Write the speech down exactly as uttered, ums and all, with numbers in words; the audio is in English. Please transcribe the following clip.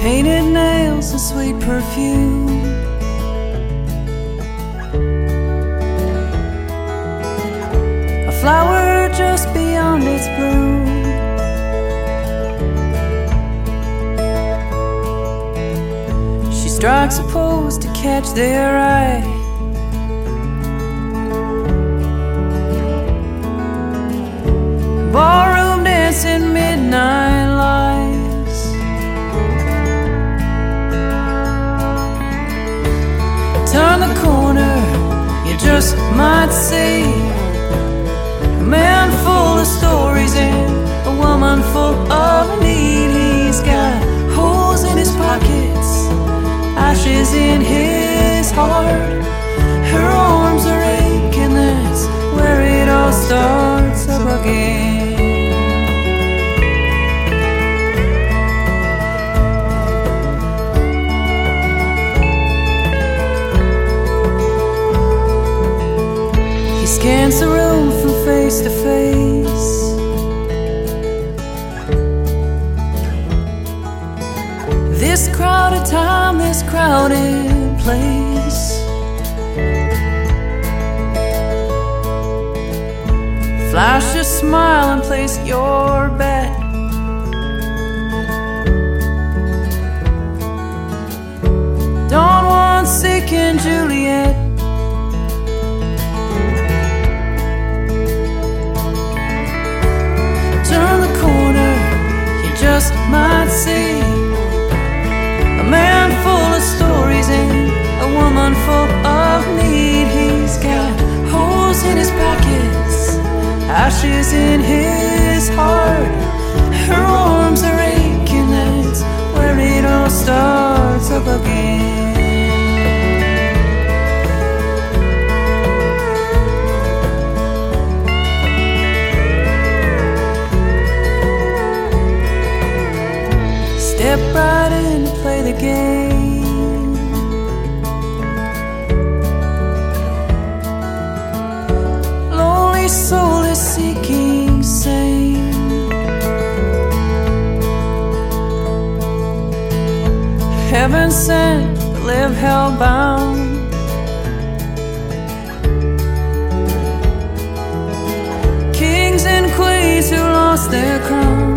painted nails and sweet perfume. A flower just beyond its bloom. She strikes a pose to catch their eye. Ballroom dancing, midnight lights. Turn the corner, you just might see a man full of stories and a woman full of need. He's got holes in his pockets, ashes in his heart. Her arms are aching, that's where it all starts up again. He scans the room from face to face. This crowded time, this crowded place. Flash a smile and place your bet. Don Juan seeking Juliet. Turn the corner, you just might see a man full of stories and a woman full of need. He's got holes in his pockets, ashes in his heart. Her arms are aching, that's where it all starts up again. Step right in to play the game. Lonely soul is seeking sane. Heaven sent to live hellbound. Kings and queens who lost their crown.